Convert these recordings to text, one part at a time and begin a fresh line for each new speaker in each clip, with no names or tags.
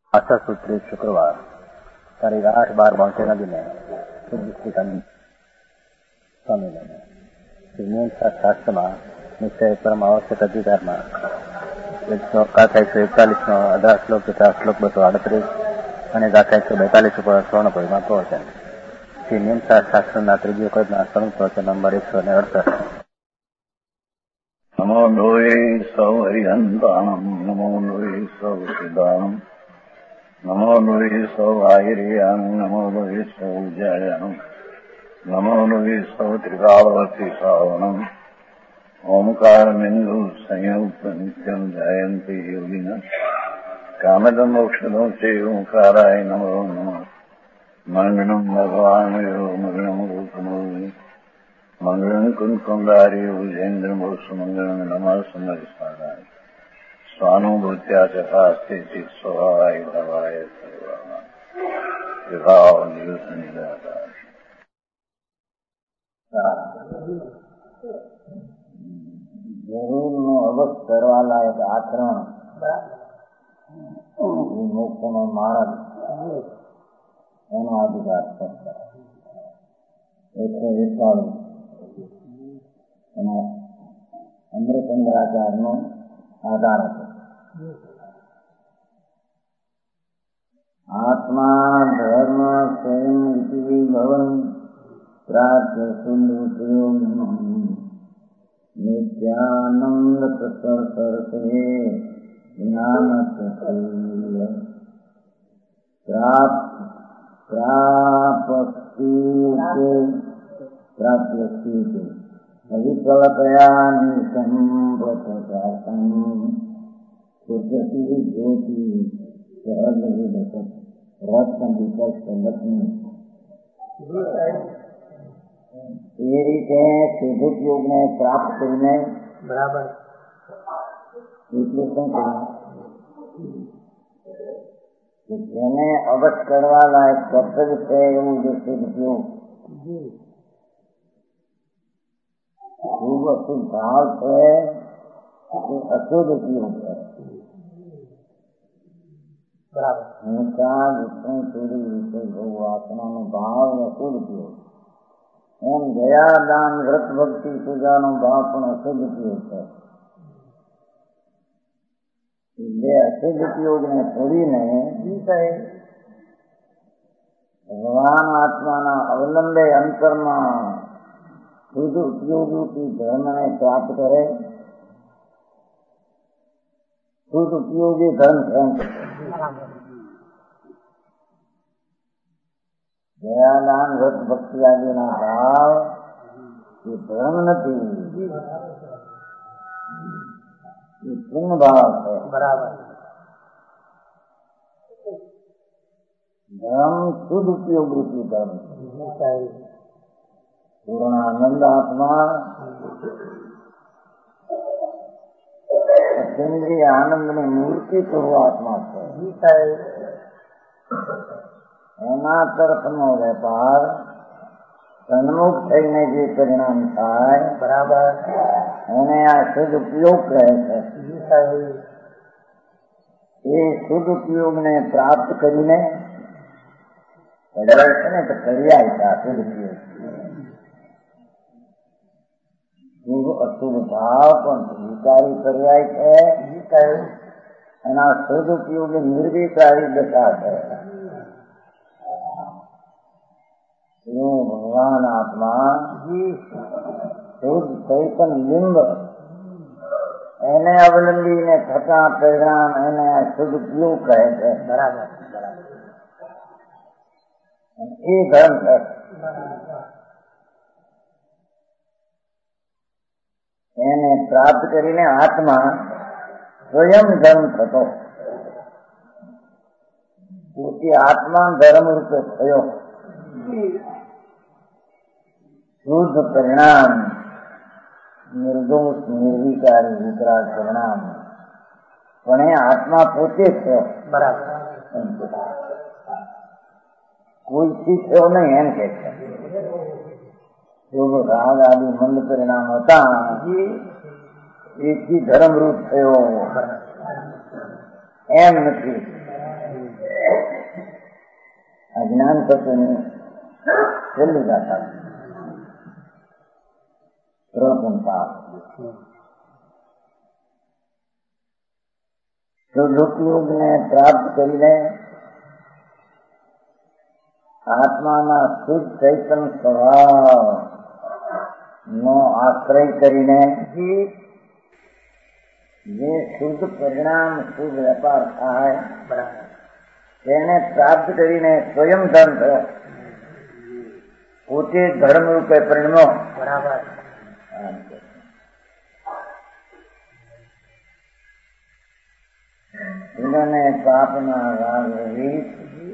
आशा सूत्री शुक्रवार तारीख 8/12/92 में સ્વામિનારાયણ મીમાંસા શાસ્ત્રમાં નિશ્ચય પરમ આવશ્યક અધિકારમાં 141 અધા શ્લોક તથા શ્લોક 238 અને ગાથા 142 ઉપર સ્વર્ણ પરિમાં પ્રવચન શ્રી મીમાંસા શાસ્ત્રના ત્રીજો કદના સ્વર્ણ પ્રવચન નંબર 168.
નમો લોહે સૌ હરિહંતાણમ નમો લોહે સૌ સિદ્ધાણમ નમો લોહે સૌ આહિર્યામ નમો લોહે સૌ જયામ નમો લોહે સૌ ત્રિકાળવતી શ્રાવણમ ઓમકાર બિંદુ સંયુક્ત નિત્યમ જયંતી યોગિન કામદ મોક્ષદો છે ઓંકારાય નમો નમઃ મંગળમ ભગવાન મંગળમ રૂપમો મંગળમ કુંકુંડારી ઉજેન્દ્રમ મંગળમ નમઃ સમર્પણાય સ્વાનુભૂત્યા ચકાસ્તે ચિત્ત સ્વભાવાય ભવાય સર્વમાં વિભાવ દિવસ નિરાકાર.
જરૂરનો અવશ્ય કરવા લાયક આચરણ મોક્ષનો માર્ગ એનો અધિકાર કરતા 141 એનો અમૃતચંદ્રાચાર્યનો આધાર હતો. આત્મા ધર્મ સ્વયં ઇતિ ભવન પ્રાપ્ય સુનિત્યોમ નિત્યાનંદ પ્રસરતે જ્ઞાન પ્રાપ્ય અવિકલ્પયા નિસંપ્રતકાસં સુજતિ જ્યોતિ સહજ રત્ન વિકલ્પ લક્ષ્મી. એ રીતે શુદ્ધયોગને પ્રાપ્ત કરીને બરાબર એટલું શું કહ્યું જેને અવશ્ય કરવા લાયક કર્તવ્ય છે એવું જે શુદ્ધયોગ શુભ અશુદ્ધ ભાવ છે એ અશુદ્ધ ઉપયોગ છે. બરાબર હિંસા વિષ્ણુ ચોરી વિશે ભોગ વાસનાનો ભાવ અશુદ્ધ ઉપયોગ. એમ દયા દાન વ્રત ભક્તિ પૂજાનો ભાવ પણ અશુદ્ધ ઉપયોગ છે. બે અશુદ્ધ ઉપયોગને છોડીને ભગવાન આત્માના અવલંબે અંતરમાં શુદ્ધ ઉપયોગી ધર્મને પ્રાપ્ત કરે. શુદ્ધ ઉપયોગી ધર્મ દયાદાન વ્રત ભક્તિ આદિના ભાવ એ ધર્મ નથી, એ પુણ્ય ભાવ છે. બરાબર ધર્મ શુદ્ધ ઉપયોગ રૂપી ધર્મ છે. પૂર્ણાનંદ આત્મા અતિન્દ્રિય આનંદની મૂર્તિ પૂર્વાત્મા છે. એના તરફનો વેપાર સન્મુખ થઈને જે પરિણામ થાય બરાબર એને આ શુદ્ધ ઉપયોગ કહે છે. એ શુદ્ધ ઉપયોગને પ્રાપ્ત કરીને પર્યાય છે ને તો પર્યાય છે આ શુદ્ધ ઉપયોગ. શુભ અશુભ ભાવ પણ વિકારી પર્યાય છે. એના શુદ્ધ ઉપયોગી નિર્વિકારી દશા છે. ભગવાન આત્મા શુદ્ધ ચૈતન બિંબ એને અવલંબીને થતા પરિણામ એને શુદ્ધ ઉપયોગ કહે છે. બરાબર એ ધર્મ છે. એને પ્રાપ્ત કરીને આત્મા સ્વયં ધર્મ થતો. તેથી આત્મા ધર્મ રૂપે થયો. શુદ્ધ પરિણામ નિર્દોષ નિર્વિકારી વિકરાળ પરિણામ પણ એ આત્મા પોતે છે. બરાબર કોઈથી થયો નહીં એમ કે છે. શુભ રાગ આદિ મંદ પરિણામ હતા એથી ધર્મરૂપ થયો એમ નથી. અજ્ઞાન તત્વની છેલ્લી ગાથા સુખયોગને પ્રાપ્ત કરીને આત્માના શુદ્ધ ચૈતન સ્વભાવ નો આશ્રય કરીને જે શુદ્ધ પરિણામ શુદ્ધ વેપાર થાય તેને પ્રાપ્ત કરીને સ્વયં ધર્મ થયો, પોતે ધર્મ રૂપે પરિણમ્યો. બરાબર. ઇન્દ્રને પાપના રાગ રહિત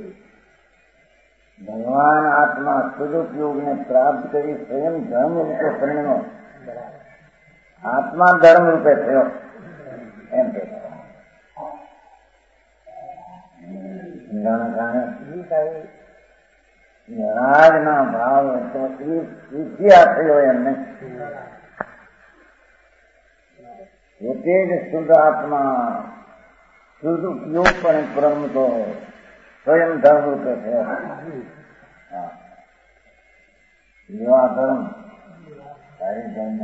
ભગવાન આત્મા સદુપયોગને પ્રાપ્ત કરી સ્વયં ધર્મ રૂપે પરિણમ્યો, આત્મા ધર્મ રૂપે થયો એમ કે રાજના ભાવ તો ઈચ્છ્યા થયો એમને પોતે જ શુદ્ધ આત્મા શુદ્ધ ઉપયોગ પણ પ્રમતો સ્વયં ધર્મ રૂપે થયો. એવા ધર્મ સારી ધર્મ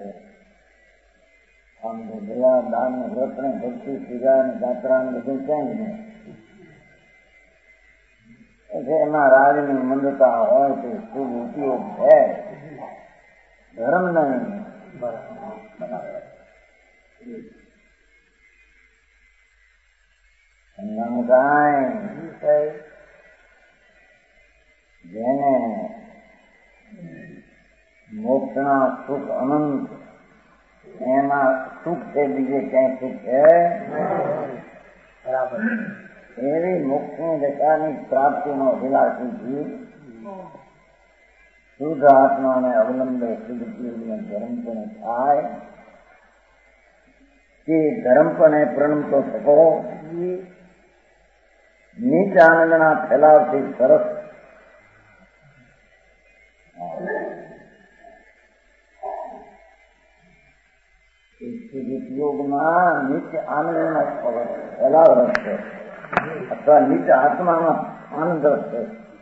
આમ તો દયા દાન વ્રત ને ભક્તિ પૂજા ને જાત્રા ને બધું ક્યાંય નહીં. એમાં રાજની મંદતા હોય તો શુભ ઉપયોગ છે, ધર્મ નહીં. જેને મોક્ષના સુખ અનંત એમાં સુખ છે, બીજે ક્યાંય સુખ છે બરાબર. એવી મોક્ષની દશાની પ્રાપ્તિનો અભિલાષી શુદ્ધ આત્માને અવલંબે શુદ્ધ જીવને ધર્મ પણ થાય, તે ધર્મ પણ પ્રણમતો થતો નીચ આનંદના ફેલાવથી સરસ ઉપયોગમાં નીચ આનંદનો ફેલાવ રહેશે અથવા નીચ આત્મામાં આનંદ રહેશે.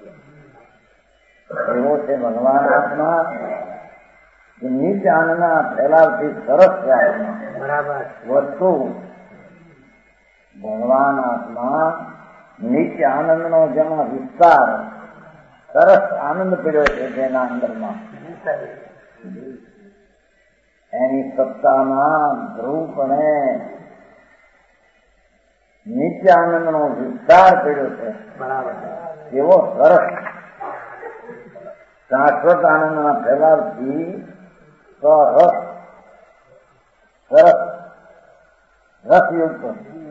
એવો છે ભગવાન આત્મા નીચ આનંદના ફેલાવથી સરસ બરાબર વસ્તુ. ભગવાન આત્મા નીચ આનંદનો જેમાં વિસ્તાર સરસ આનંદ પીડ્યો છે જેના અંદરમાં એની સત્તામાં ધ્રુવપણે નીચ આનંદનો વિસ્તાર પીડ્યો છે બરાબર. એવો સરસ શાશ્વત આનંદના ફેલાવથી સરસ સરસ રસયુક્ત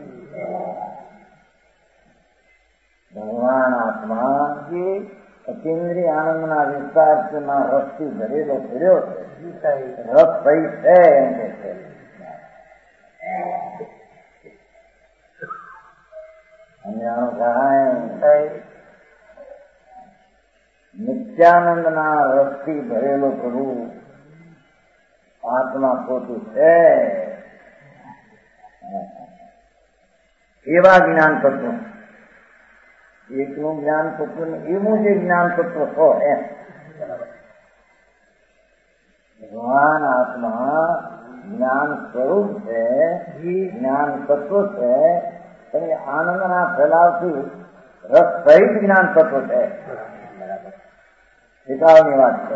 ભગવાન આત્મા જે અતિન્દ્રિય આનંદના વિસ્તારના રસથી ભરેલો ફેર્યો છે, રસ થઈ છે એમ કે છે. નિત્યાનંદના રસથી ભરેલો પ્રભુ આત્મા પોતું છે. એવા જ્ઞાન તત્વ એકનું જ્ઞાન તત્વ ને એવું જે જ્ઞાન તત્વ છો એમ ભગવાન આત્મા જ્ઞાન સ્વરૂપ છે, જ્ઞાન તત્વ છે, અને આનંદના ફેલાવથી રસ સહિત જ્ઞાન તત્વ છે. શીખાવની વાત છે.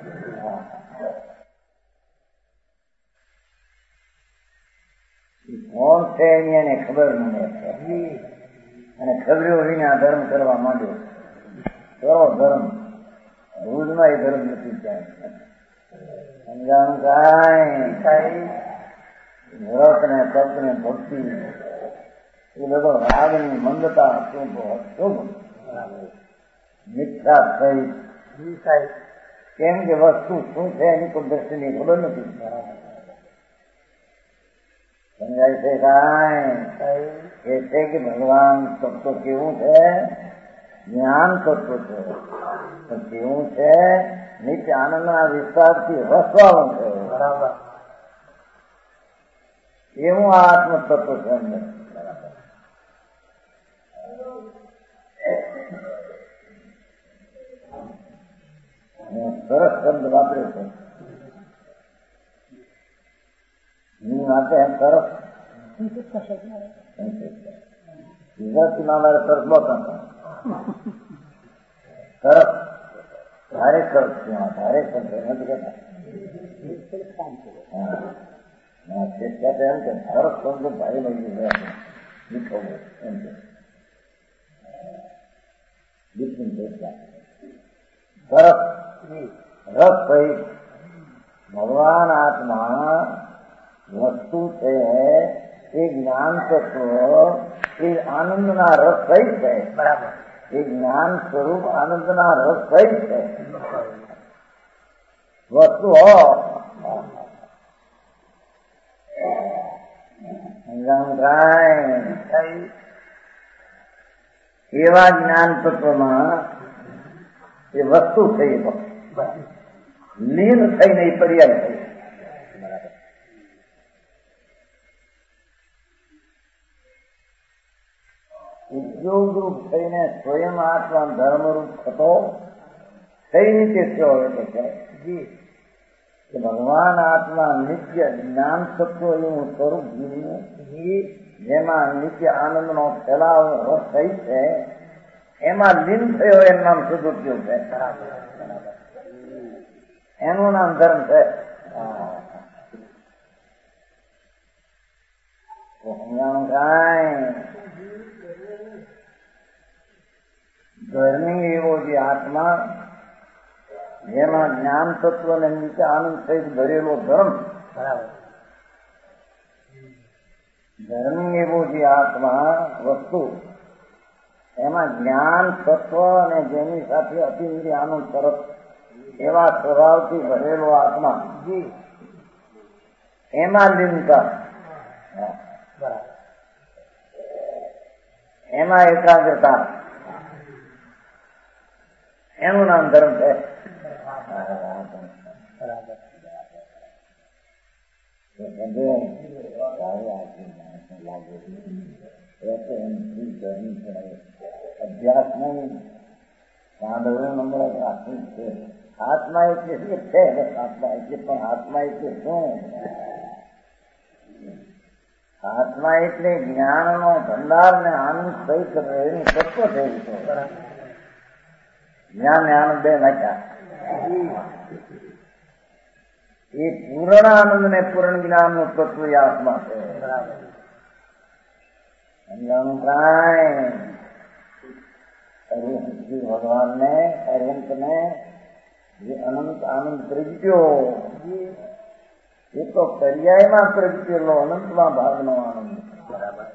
કોણ છે એની એને ખબર મને છે, અને ખબર્યો વિના ધર્મ કરવા માંડ્યો. કરો ધર્મ, ભૂલમાં એ ધર્મ નથી ક્યાંય. સમજાણું કાંઈ વ્રત ને તપ ને ભક્તિ એ બધો રાગની મંદતા શુભ મિથ્યા સહિત. કેમ કે વસ્તુ શું છે એની કોઈ દ્રષ્ટિની ખબર નથી. સમજાય છે કાંઈ? એ છે કે ભગવાન તત્વ કેવું છે? જ્ઞાન તત્વ છે. કેવું છે? નિત્ય આનંદના વિસ્તારથી રસવાળું છે બરાબર. એવું આ આત્મ તત્વ છે અંદર. સરસ શબ્દ વાપર્યો છે. માટે સરસ ગુજરાતીમાં અમારે સરસ બહુ સરસ ધારે સરસ છે. ધારે સરસ નથી કહેતા એમ કે સરસ શબ્દ ભાઈ લઈ મીઠો એમ કે સરસ રસ સહિત ભગવાન આત્મા વસ્તુ છે એ જ્ઞાન તત્વ એ આનંદના રસ સહિત છે. બરાબર. એ જ્ઞાન સ્વરૂપ આનંદના રસ સહિત છે વસ્તુ એવા જ્ઞાન તત્વમાં એ વસ્તુ થઈ લીન થઈને એ પર્યાય થઈ. ઉદ્યોગરૂપ થઈને સ્વયં આત્મા ધર્મરૂપ થતો કઈ રીતે થયો એટલે કે ભગવાન આત્મા નિત્ય જ્ઞાન તત્વ એવું સ્વરૂપ જીવ્યું જેમાં નિત્ય આનંદનો ફેલાવ રસ થઈ છે એમાં લીન થયો એનું નામ સદુપયોગ છે. એનું નામ ધર્મ છે. ધર્મી એવો જે આત્મા જેમાં જ્ઞાન તત્વ ને નીચે આનંદ સહિત ભરેલો ધર્મ. ધર્મી એવો જે આત્મા વસ્તુ એમાં જ્ઞાન તત્વ અને જેની સાથે અતિન્દ્રિય આનંદ તરફ એવા સ્વભાવથી ભરેલો આત્મા એમાં લીનતા એમાં એકાગ્રતા એનું નામ ધર્મ છે. અભ્યાસ નહીં સાંભળવું નંબર રાખવું છે. આત્મા એટલે છે આત્મા એટલે પણ આત્મા એટલે શું? આત્મા એટલે જ્ઞાનનો ભંડાર ને આનંદ સહિત એનું તત્વ થયું છે. જ્ઞાન ને આનંદ બે નાખ્યા. એ પૂર્ણ આનંદ ને પૂર્ણ જ્ઞાન નું તત્વ એ આત્મા છે. ભગવાન ને અરહંત ને જે અનંત આનંદ પ્રગટ્યો એ તો પર્યાયમાં પ્રગટેલો અનંતમાં ભાગનો આનંદ. બરાબર.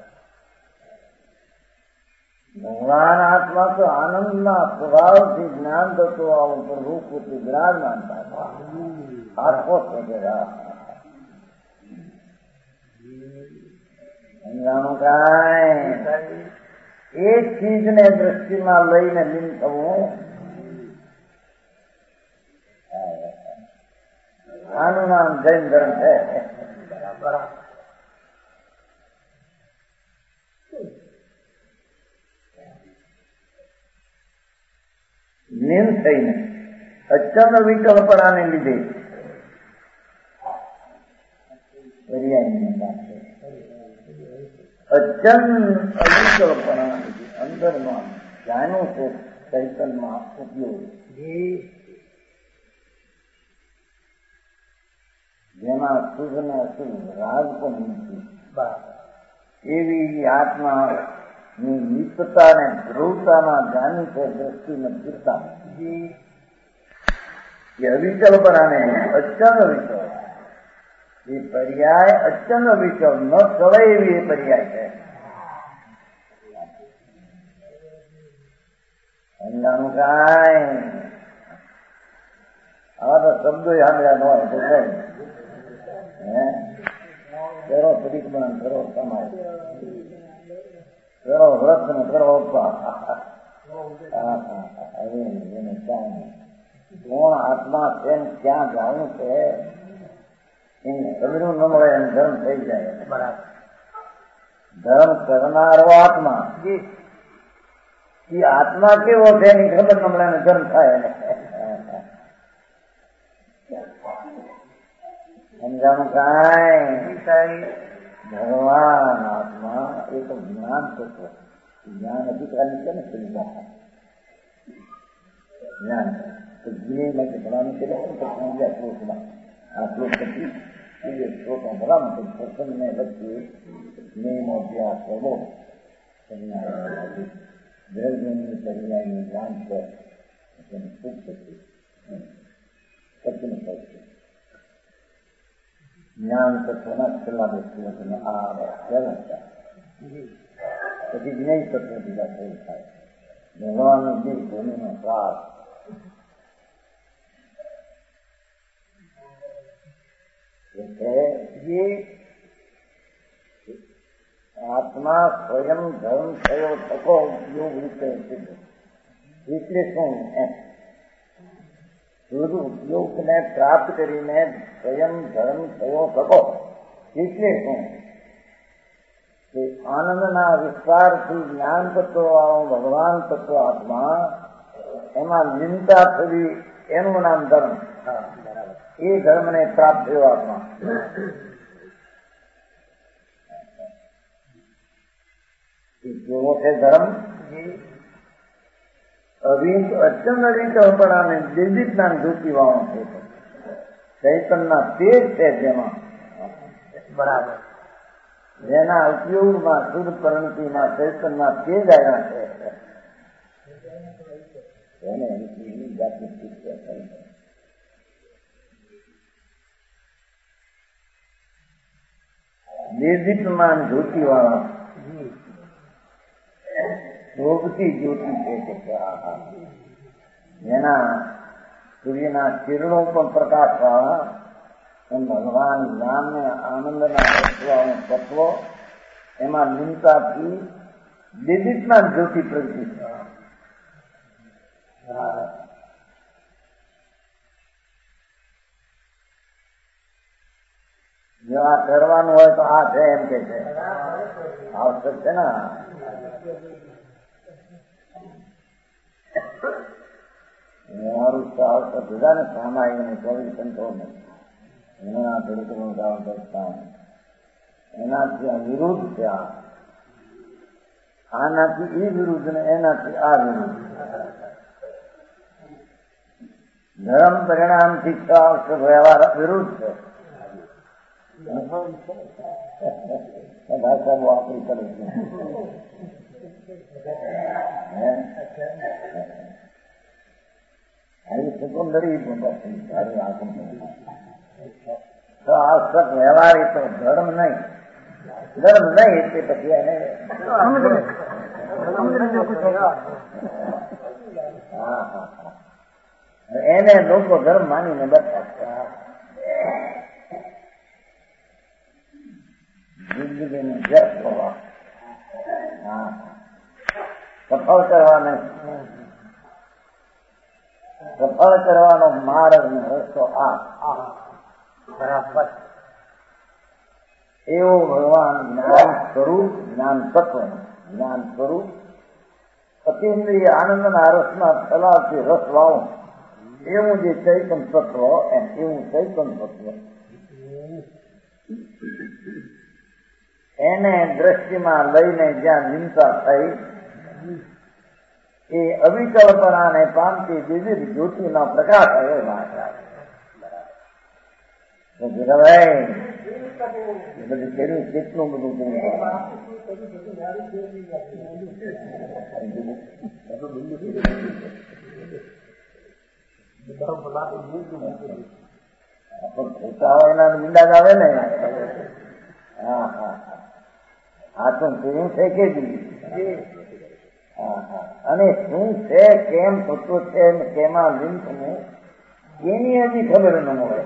ભગવાન આત્મા તો આનંદના સ્વભાવથી જ્ઞાન થતો આવું પ્રભુ પોતે વિરાજમાન હતા. આત્મો વગેરા એક ચીજને દ્રષ્ટિમાં લઈને લીન થવું આનું નામ જૈન ધર્મ છે. લીન થઈને અચંદ વિકલ્પણાને લીધે અચંદ અવિકલ્પણા અંદરમાં જાણ્યું છે ચૈતન્યમાં ઉપયોગ જેમાં શુભ ને અશુભ રાગ પણ નથી. એવી આત્મા ની નિત્યતા ને ધ્રુવતામાં જાણી છે દ્રષ્ટિને ફીરતા એ અવિકલ્પનાને અચંદ વિકલ્પ એ પર્યાય અચંદ વિકલ્પ ન ચડે એવી એ પર્યાય છે. સમજાનું કાંઈ આવા તો શબ્દો સાંભળ્યા ન હોય તો કઈ કરો પરિક્રમણ કરો તમારે કરો વ્રત ને કરો ઉપવાસ. એને કોણ આત્મા છે ક્યાં જાણવું છે એને સમજવું ન મળે એમ ધર્મ થઈ જાય. બરાબર. ધર્મ કરનારો આત્મા એ આત્મા કેવો છે એની ખબર ન મળે ધર્મ થાય. સમજાણું કાંઈ ભગવાન આત્મા એ તો જ્ઞાન તત્વ, જ્ઞાન અધિકારી છે ને સુવિધા જ્ઞાન તો જ્ઞેય માટે ભણવાનું છે સમજ્યા શ્લોકમાં આ શ્લોક પછી શ્લોકમાં ભણવાનું છે પ્રસંગને લગતી જ્ઞેયનો અભ્યાસ કરવો દ્રવ્યની પર્યાયની જ્ઞાન છે તેનું સુખ થશે સત્યનું થશે જ્ઞાન તત્વના છેલ્લા બે શ્લોકને આ પહેલા હતા પછી જ્ઞેય તત્વ બીજા શરૂ થાય ભગવાનનું જે ભૂમિનો પ્રાસ જે આત્મા સ્વયં ધર્મ થયો થકો યોગ રીતે સિદ્ધ એટલે શું શુદ્ધ ઉપયોગને પ્રાપ્ત કરીને સ્વયં ધર્મ થયો થકો એટલે શું કે આનંદના વિસ્તારથી જ્ઞાન તત્વ વાળો ભગવાન તત્વ આત્મા એમાં લીનતા થવી એનું નામ ધર્મ. એ ધર્મને પ્રાપ્ત થયો આત્મા. કેવો છે ધર્મ? અત્યંત અવિકલ્પનાને દિવ્યજ્ઞાન જ્યોતિ વાળો છે. ચૈતનના તેજ છે જેમાં બરાબર જેના ઉપયોગમાં શુદ્ધ પરિણતિમાં ચૈતનના તેજ આવ્યા છે એને એની જાતની શિક્ષા કરી. નિર્દીપ્યમાન જ્યોતિ વાળા શોભતી જ્યોતિ છે જેના સૂર્યના કિરણો પણ પ્રકાશ વાળા એમ ભગવાન જ્ઞાનને આનંદના રસવાનું તત્વ એમાં લીનતાથી નિર્દીપ્યમાન જ્યોતિ પ્રગતિ જો આ કરવાનું હોય તો આ છે એમ કે છે આવશ્યક છે ને. મારું આવશ્યક બધા ને સામાયિક ચોવીસ કંટ્રોલ એના તરીકેનું કામ એનાથી આ વિરુદ્ધ છે. આનાથી એ વિરુદ્ધ ને એનાથી આ વિરુદ્ધ. ધર્મ પરિણામથી છ આવશ્યક વ્યવહાર વિરુદ્ધ છે. ભાષા બહુ આપણી કરે છે. સેકન્ડરી તો આવશ્યક વ્યવહાર એ તો ધર્મ નહીં. ધર્મ નહીં એટલે પછી એને એને લોકો ધર્મ માનીને બતાવતા જિંદગીને વ્યર્થ હોવા સફળ કરવા નહીં. સફળ કરવાનો માર્ગ ને રસ્તો આ બરાબર એવો ભગવાન જ્ઞાન સ્વરૂપ જ્ઞાન તત્વ જ્ઞાન સ્વરૂપ અતિન્દ્રિય આનંદના રસના તલાવથી રસ વાવો એવું જે ચૈતન તત્વ એમ એવું ચૈતન તત્વ એને દ્રષ્ટિમાં લઈને જ્યાં લીનતા થઈ એ અવિકલ્પનાને પામતી વિવિધ જ્યોતિનો પ્રકાશ આવ્યો મહારાજ. ભાઈ એ બધું કર્યું કેટલું બધું ખોટા હોય એના મીંડા જ આવે ને. હા હા આ તો કેવું છે કે અને શું છે કેમ થતું છે કેમાં લીન થવું એની હજી ખબર ન હોય.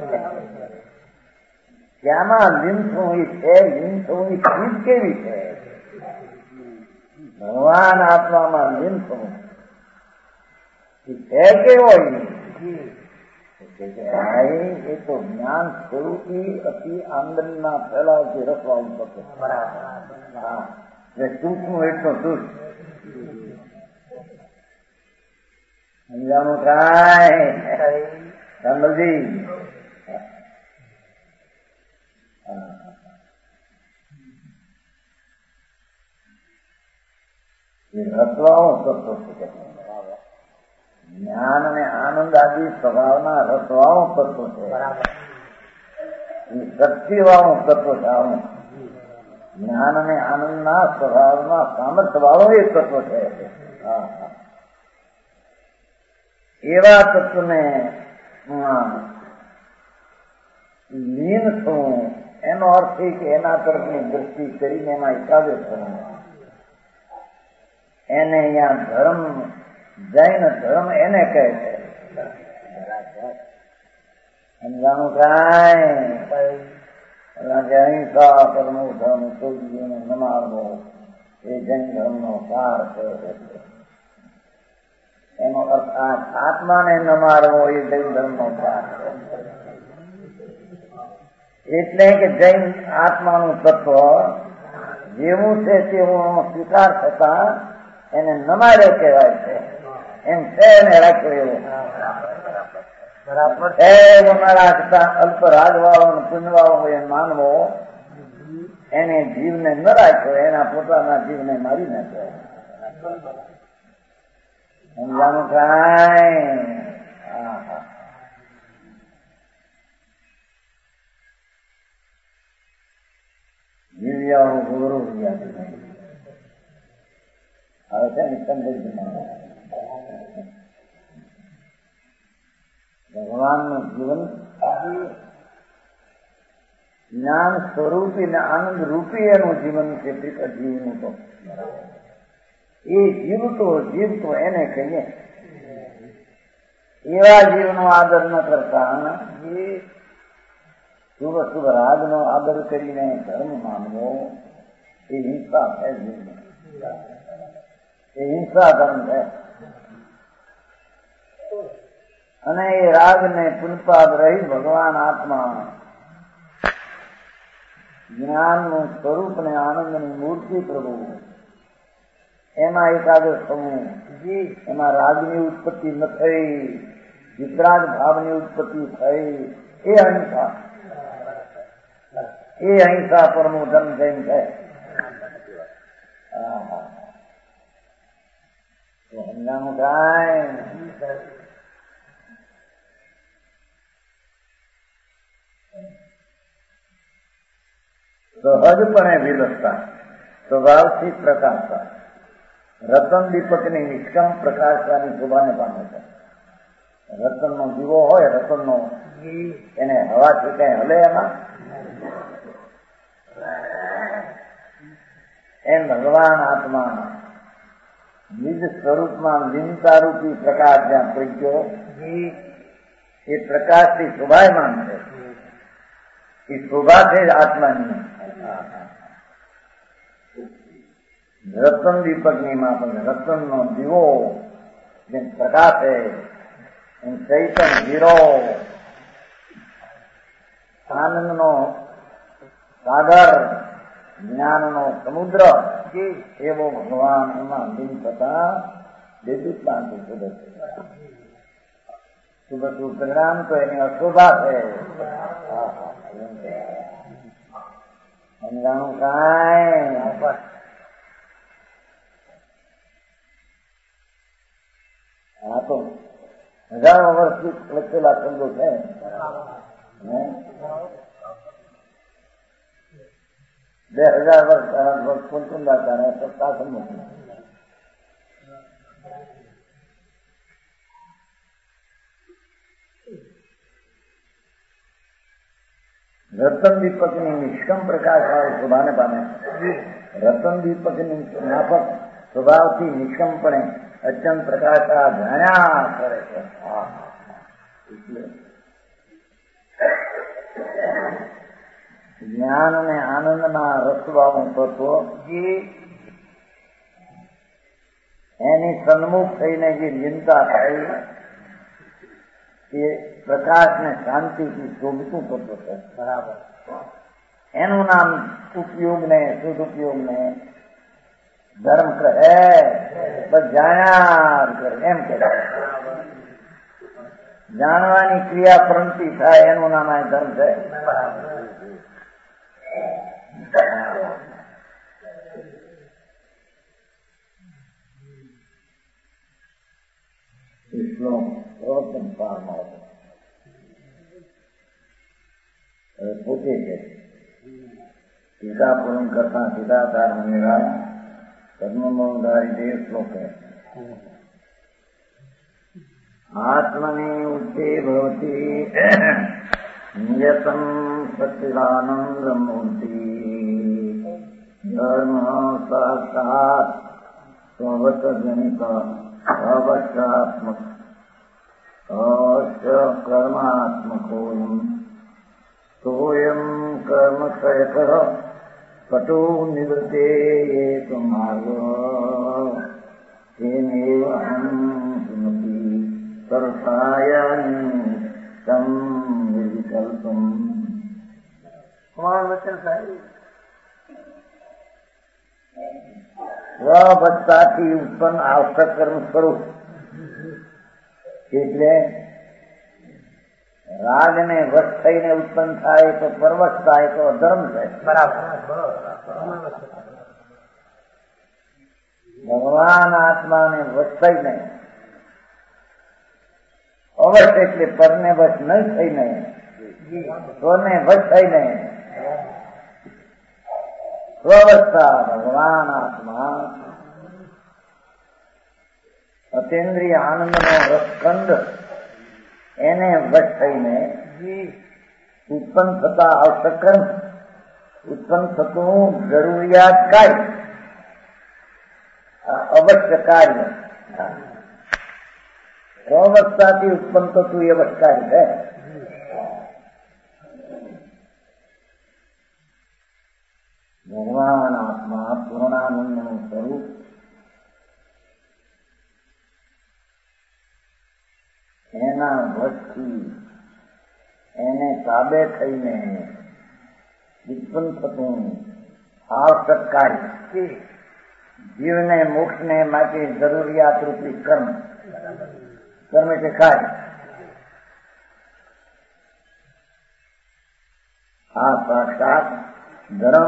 ક્યાંમાં લીન થવું છે લીન થવું ચીજ કેવી છે ભગવાન આત્મામાં લીન થવું છે કેવો ભાઈ એ તો જ્ઞાન સ્વરૂપી અતિ આનંદના ફેલાવથી રસવાનું થશે. બરાબર હા સૂક્ષ્મ એટલો સુખ સમજાણું થાય. સંભળજી એ રસવાળો તત્વ છે. જ્ઞાન અને આનંદ આદિ સ્વભાવના રસવાળો તત્વ છે. એ શક્તિવાળું તત્વ છે. આવું જ્ઞાન અને આનંદના સ્વભાવના સામર્થ્ય વાળો એ તત્વ છે. એવા તત્વને લીન થવું એનો અર્થ એ કે એના તરફની દ્રષ્ટિ કરીને એમાં એકાગ્ર થવું. એને અહીંયા ધર્મ, જૈન ધર્મ એને કહે છે. સમજાણું કાંઈ અહિંસા પરમો ધર્મ સૌજીને ન મારવો એ જૈન ધર્મનો સાર છે. એનો અર્થ આત્માને ન મારવો એ જૈન ધર્મનો સાર છે. એટલે કે જૈન આત્માનું તત્વ જેવું છે તેવું સ્વીકાર થતા એને નમારે કહેવાય છે. એમ છે એને રાખ્યો એવું બરાબર રાખતા અલ્પ રાજવાળો પુણ્યવાળો એ માનવો એને જીવને ન રાખ્યો, એના પોતાના જીવને મારી નાખ્યો. સમજાનું કાંઈ? જીવ્યા ગૌરવ હવે છે ને ભગવાનનું જીવન જ્ઞાન સ્વરૂપી ને આનંદ રૂપી એનું જીવન છે. જીવનું તો એ જીવતો એને કહીએ. એવા જીવનો આદર ન કરતા એ શુભ રાજનો આદર કરીને ધર્મ માનવો એ હિંસા છે. એ હિંસા ધર્મ છે. અને એ રાગને પુનપાદ રહી ભગવાન આત્મા જ્ઞાનનું સ્વરૂપ ને આનંદની મૂર્તિ પ્રભુ એમાં એકાગ્ર થવું. એમાં રાગની ઉત્પત્તિ ન થઈ, વિતરાગ ભાવની ઉત્પત્તિ થઈ. એ અહિંસા, એ અહિંસા પરનો ધર્મ જૈન છે. સમજાનું કાંઈ? સહજપણે વિલસતા, સ્વભાવથી પ્રકાશતા, રતન દીપકની નિષ્કામ પ્રકાશવાની શોભાને પામે છે. રતનનો દીવો હોય, રતનનો એને હવાથી કઈ હલે એમાં? એમ ભગવાન આત્મા નિજ સ્વરૂપમાં લીનતારૂપી પ્રકાશ જ્યાં પ્રજ્ઞો એ પ્રકાશથી શોભાયમાન છે. એ શોભા છે જ આત્માની. રતન દીપકની માં પણ રતનનો દીવો જેમ પ્રકાશે એમ ચૈતન હીરો આનંદનો સાગર જ્ઞાનનો સમુદ્ર એવો ભગવાન એમાં લીન થતા વિદ્યુત શાંતિ શુભ છે. શુભ સૂત્રગ્રામ તો એની અશોભા છે. સમજાણું કાંઈ? હા તો હજારો વર્ષથી લખેલા શબ્દો છે. 2000 વર્ષ કુંતુંડાચાર્ય સત્તાસન રતન દીપકની નિષ્કમ પ્રકાશ વાળો શોભાને પામે. રતન દીપકની માફક સ્વભાવથી નિષ્કમપણે અચંત પ્રકાશ જાણ્યા કરે છે. જ્ઞાન અને આનંદના રસવાળું તત્વ એની સન્મુખ થઈને જે ચિંતા થાય એ પ્રકાશ ને શાંતિથી શોભતું તત્વ છે. બરાબર. એનું નામ ઉપયોગ ને સદુપયોગ ને ધર્મ કહે. બસ જાણ્યા કરે એમ કે જાણવાની ક્રિયા પ્રંતિ થાય એનું નામ આ ધર્મ છે. શ્લોક પ્રવચન કાળમાં હતો. હવે પોતે છે ટીકા પૂર્ણ કરતા ટીકાકાર મુનિરાજ પદ્મમોધારી દેવ શ્લોક है. आत्मनि उच्चे भवति नियतं सच्चिदानन्दमूर्ति धर्म साक्षात् स्वगतजनित अवश्यात्मक अवश्य कर्मात्मकोऽयं सोऽयं कर्मक्षयकः कटो निवृत्ते एकमार्गः तेनैव अहं सुमति सर्वसायानि तं विकल्पम्. हमारा वचन साहिब સ્વવત્તાથી ઉત્પન્ન આવશ્યક કર્મ સ્વરૂપ એટલે રાગને વશ થઈને ઉત્પન્ન થાય તો પરવશ થાય તો અધર્મ થાય. બરાબર. ભગવાન આત્માને વશ થઈને અવશ્ય એટલે પરને વશ નહીં થઈને સ્વને વશ થઈને સ્વવત્તા ભગવાન આત્મા અતેન્દ્રિય આનંદનો રસખંડ એને વશ થઈને ઉત્પન્ન થતા આવશ્યક કર્મ ઉત્પન્ન થતું જરૂરિયાત કાર્ય અવશ્ય કાર્ય સ્વવત્તાથી ઉત્પન્ન થતું એ અવશ્ય કાર્ય છે. ભગવાન આત્મા પૂર્ણાનંદનું સ્વરૂપ એના વશથી એને તાબે થઈને ઉત્પન્ન થતું આવશ્યક કાર્ય જીવને મોક્ષને માટે જરૂરિયાત રૂપી કર્મ કર્મ એટલે કાર્ય આ સાક્ષાત ધર્મ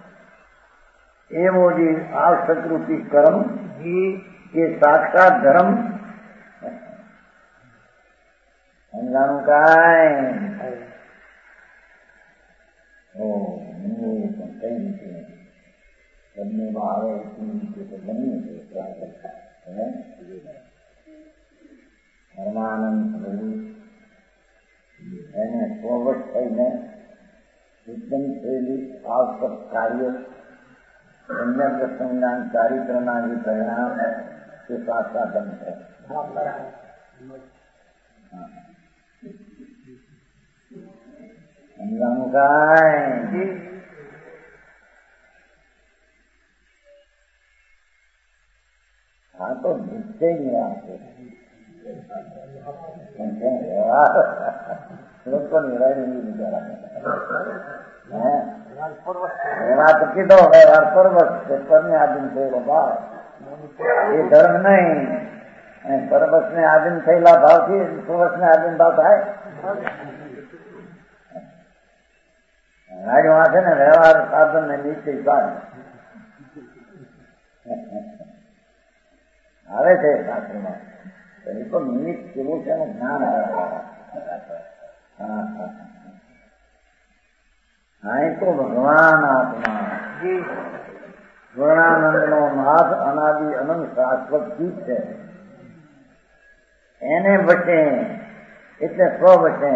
એવો જે આવશ્યક રૂપી કર્મ એ સાક્ષાત ધર્મ સમજાણું કાંઈ પણ કઈ રીતે બંનેમાં આવે એ રીતે તો બની ધર્માનંદ સ્વરૂપ એને સ્વવશ થઈને ઉત્પન્ન થયેલી આવશ્યક કાર્ય અન્ય પ્રસંગાન ચારિત્રના જે પરિણામ તે સાક્ષાત્મ છે. સમજાણું કાંઈ આ તો નિશ્ચયની વાત છે. લોકો નિરાય બિચારા એમાં તો કીધો વ્યવહાર પરવશ છે. પરને આધીન થયેલો ભાવ એ ધર્મ નહીં. અને પરવશ ને આધીન થયેલા ભાવથી સુરસ ને આધીન ભાવ થાય. ગાડીઓ છે ને વ્યવહાર સાધન ને નિશ્ચય સાધન આવે છે શાસ્ત્રમાં. એ તો નિમિત્ત કેવું છે એનું જ્ઞાન અહીં તો ભગવાન આત્મા પૂર્ણાનંદનો નાથ અનાદિ અનંત શાશ્વત ચીજ છે. એને વચ્ચે એટલે સ્વ વચ્ચે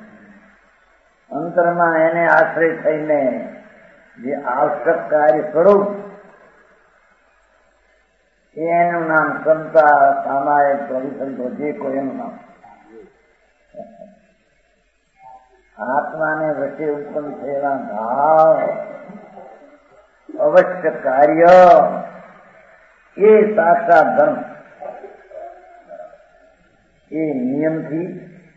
અંતરમાં એને આશ્રય થઈને જે આવશ્યક કાર્ય સ્વરૂપ એનું નામ ક્ષમતા સામાયિક પરિસંતો જે કોઈ એનું નામ આત્માને વચ્ચે ઉત્પન્ન થયેલા ભાવ અવશ્ય કાર્ય એ સાક્ષાત ધર્મ એ નિયમથી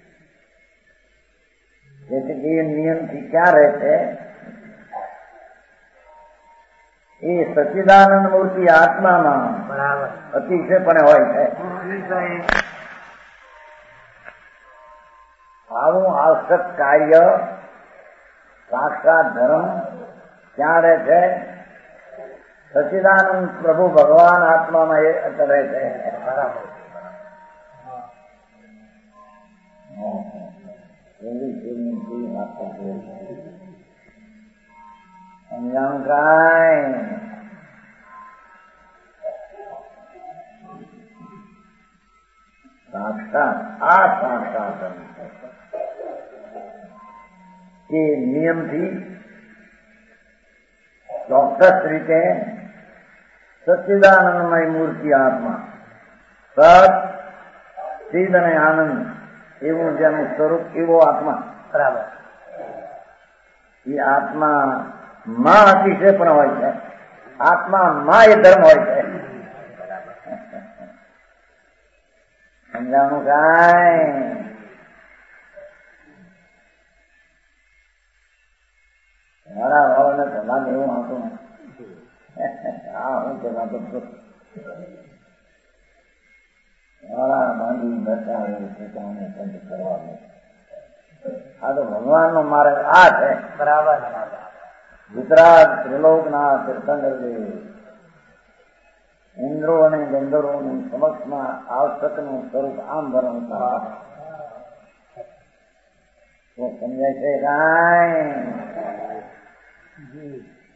એ નિયમથી ક્યાં રહે છે? એ સચ્ચિદાનંદ મૂર્તિ આત્મામાં અતિશયપણે હોય છે. આવું આવશ્યક કાર્ય સાક્ષાત ધર્મ ક્યાં રહે છે? સચ્ચિદાનંદ પ્રભુ ભગવાન આત્મામાં એ રહે છે. સમજાણું કાંઈ સાક્ષાત આ સાક્ષાત એ નિયમથી ચોક્કસ રીતે સચ્ચિદાનંદમય મૂર્તિ આત્મા સત ચિદ અને આનંદ એવું જેનું સ્વરૂપ એવો આત્મા બરાબર એ આત્મા માં અતિશય પણ હોય છે આત્મા માં એ ધર્મ હોય છે સમજાણું કાંઈ મારા ભાવને સમાન એવું હતું હા હું કહેવાતો મારા બાંધી બેઠા એવું ઠેકાણે બંધ કરવાનું આ તો ભગવાનનો માર્ગ આ છે બરાબર ગુજરાત ત્રિલોકના તીર્થંકર ઇન્દ્રો અને ગંધર્વોની સમક્ષમાં આવશ્યકનું સ્વરૂપ આમ ભરણતા તો સમજાય છે કાંઈ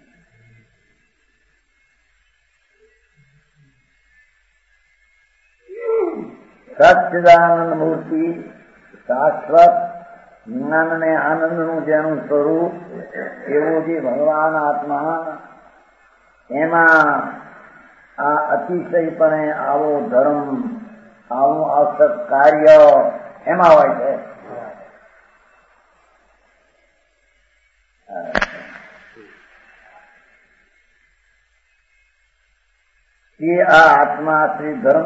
સચ્ચિદાનંદ મૂર્તિ શાશ્વત જ્ઞાન અને આનંદનું જેનું સ્વરૂપ એવું જે ભગવાન આત્મા એમાં આ અતિશયપણે આવો ધર્મ આવું આવશ્યક કાર્ય એમાં હોય છે કે આ આત્મા શ્રી ધર્મ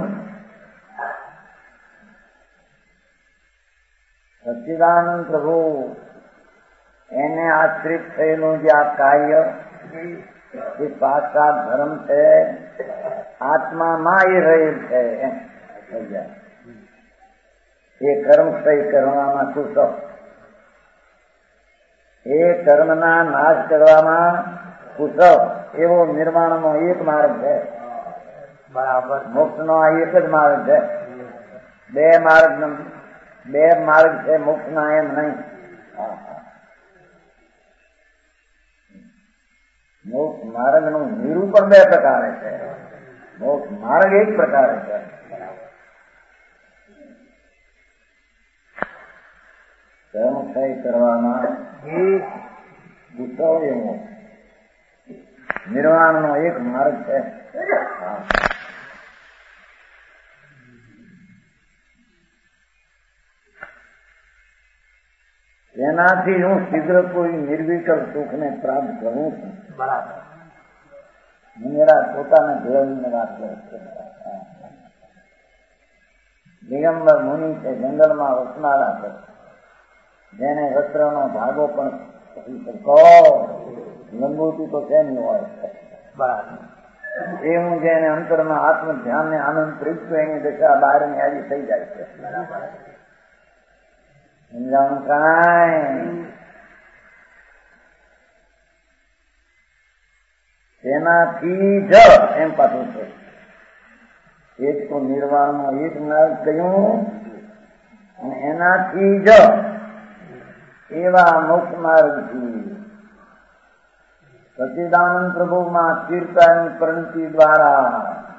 સચ્ચિદાનંદ પ્રભુ એને આશ્રિત થયેલું જે આ કાર્ય એ સાક્ષાત ધર્મ છે આત્મામાં એ રહેલ છે એમ થઈ જાય એ કર્મક્ષય કરવામાં કુશળ એ કર્મના નાશ કરવામાં કુશળ એવો નિર્માણનો એક માર્ગ છે બરાબર મોક્ષનો આ એક જ માર્ગ છે બે માર્ગ છે મોક્ષના એમ નહીં મોક્ષ માર્ગનું નિરૂપણ બે પ્રકારે છે મોક્ષ માર્ગ એક પ્રકારે છે કર્મક્ષય કરવામાં ગુસ્સો એવો નિર્વાણનો એક માર્ગ છે એનાથી હું શીઘ્ર કોઈ નિર્વિકલ્પ સુખને પ્રાપ્ત કરું છું બરાબર મુનિરા પોતાને ભેળવીને વાત કરે છે દિગંબર મુનિ છે જંગલમાં વસનારા છે જેને વસ્ત્રનો ભાગો પણ કહી શકો લંબોતી તો છે નહીં હોય બરાબર એવું જેને અંતરમાં આત્મ ધ્યાન ને આનંદ પ્રીત એની દશા બહારની આવી થઈ જાય છે સમજાણું કાંઈ તેનાથી જ એમ પાછું છે એક તો નિર્વાણનો એક માર્ગ કહ્યું અને એનાથી જ એવા મોક્ષ માર્ગથી સચ્ચિદાનંદ પ્રભુમાં સ્થિરતાની પરિણતિ દ્વારા